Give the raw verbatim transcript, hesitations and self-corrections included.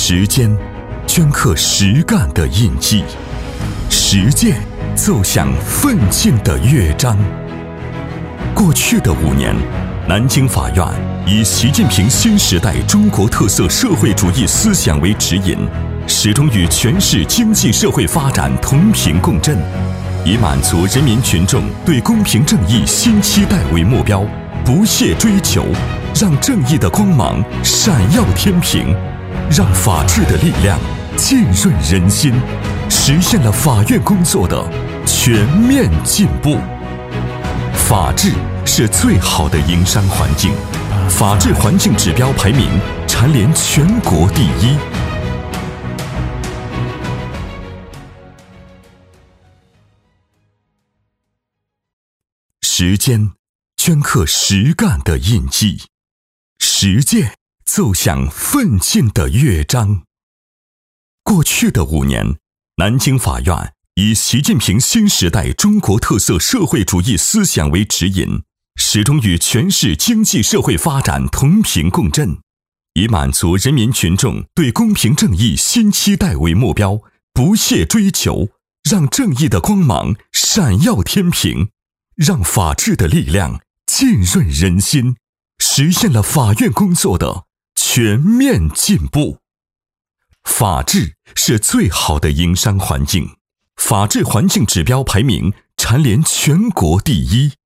时间镌刻实干的印记，实践奏响奋进的乐章。过去的五年，南京法院以习近平新时代中国特色社会主义思想为指引，始终与全市经济社会发展同频共振，以满足人民群众对公平正义新期待为目标，不懈追求，让正义的光芒闪耀天平，让法治的力量浸润人心，实现了法院工作的全面进步。法治是最好的营商环境，法治环境指标排名蝉联全国第一。时间镌刻实干的印记，实践奏响奋进的乐章。过去的五年，南京法院以习近平新时代中国特色社会主义思想为指引，始终与全市经济社会发展同频共振，以满足人民群众对公平正义新期待为目标，不懈追求，让正义的光芒闪耀天平，让法治的力量浸润人心，实现了法院工作的全面进步。法治是最好的营商环境，法治环境指标排名蝉联全国第一。